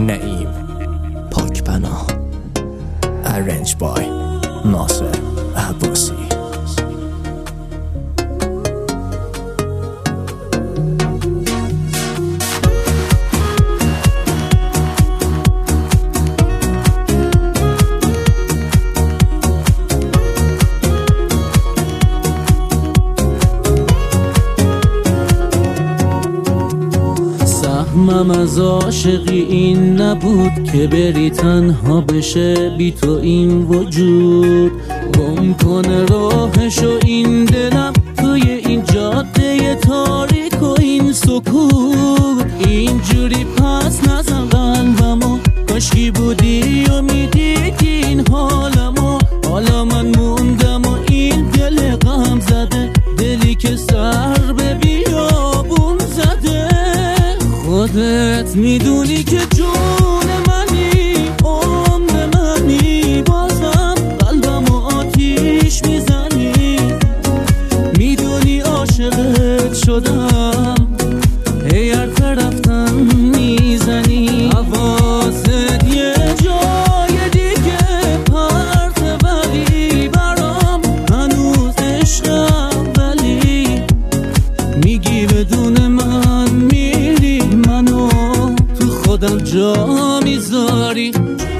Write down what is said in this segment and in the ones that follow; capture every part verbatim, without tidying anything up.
نعیم پاکبنا. Arranged by ناصر عباسی. سهمم از عاشقی این نبود که بری تنها بشه بی تو این وجود. گم کنه راهشو این دلم توی این جاده تاریک و این سکوت. اینجوری پس نزن قلبمو، کاشکی بودی و میدیدی این حالمو. حالا من موندم و این دل غم زده، دلی که سر به بیابون زده. خودت میدونی که جون منی، عمر منی، بازم قلبم و آتیش میزنی. میدونی عاشقت شدم، هی هر طرفتم میزنی. حواست یه جای دیگه پرته، ولی برام هنوز عشقم. ولی میگی بدون من میری، منو تو خودم جا میذاری.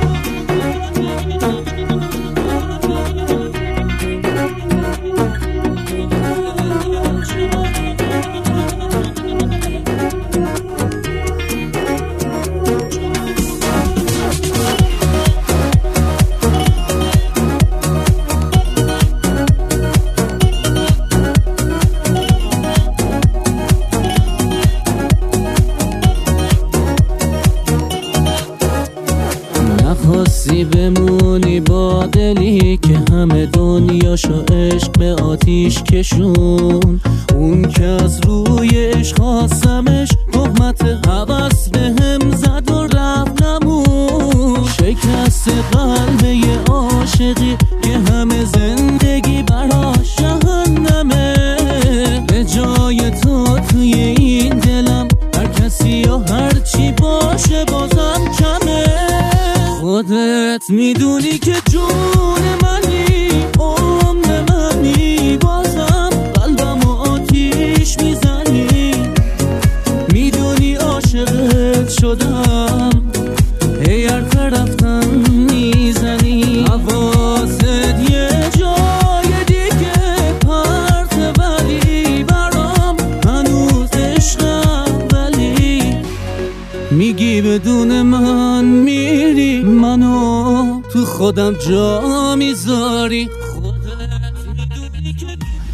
نخواستی بمونی با دلی که همه دنیاشو عشق به آتیش کشون. اون که از روی عشق خواستمش، تهمت هوس بهم زد و رفت نمون. شکست قلب یه عاشقی که همه زندگی براش جهنمه. به جای تو توی این دلم هر کسی یا هر چی باشه بازم کمه. خودت میدونی که جون منی، عمر منی، بازم قلبم و آتیش میزنی. میدونی عاشقت شدم، هی هر طرفتم میزنی. حواست یه جای دیگه پرته، ولی برام هنوز عشقم. ولی میگی بدون من میری، منو تو خودم جا میذاری. خودت میدونی که